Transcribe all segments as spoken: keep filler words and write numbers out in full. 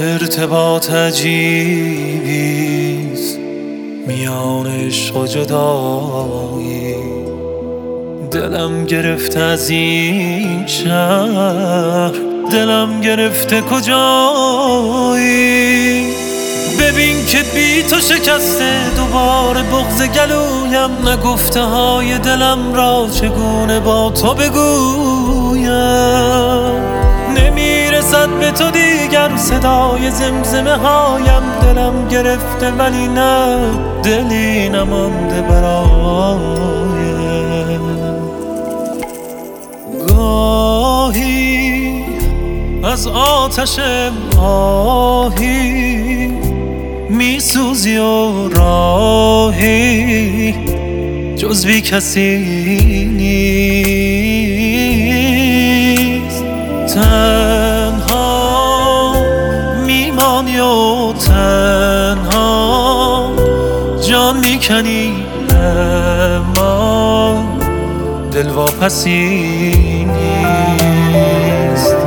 ارتباط عجیبیست میان عشق و جدایی. دلم گرفته از این شهر، دلم گرفته کجایی. ببین که بی تو شکسته دوباره بغض گلویم، نگفته های دلم را چگونه با تو بگویم. نمیرسد به تو دیگر صدای زمزمه هایم، دلم گرفته ولی نه دلی نمانده برایم. گاهی از آتش آهی میسوزی و راهی جز بی کسی نیست. تنها میمانی و تنها جان میکنی، اما دل واپسی نیست.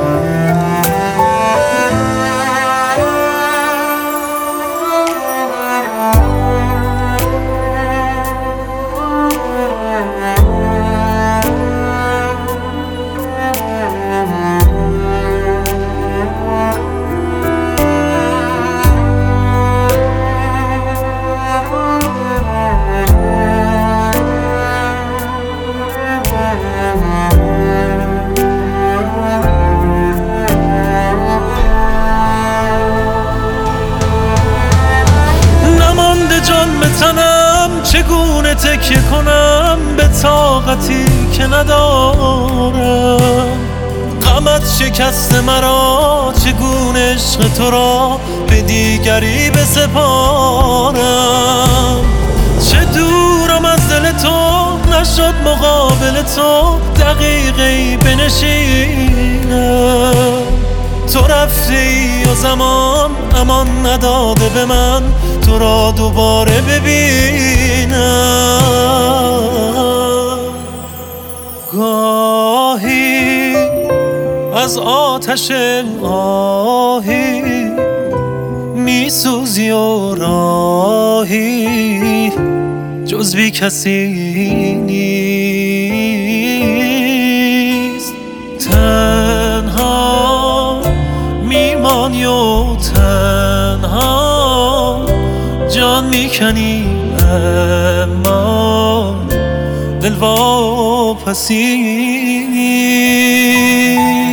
چگونه تکیه کنم به طاقتی که ندارم؟ غمت شکست مرا، چگونه عشق تو را به دیگری بسپارم؟ چه دورم از دل تو، نشد مقابل تو دقیقی بنشینم. تو رفتی و زمان امان نداده به من تو را دوباره ببینم. گاهی از آتش آهی میسوزی و راهی جز بی کسی نیست. تنها میمانی و تنها جان میکنی، اما دل واپسی نیست.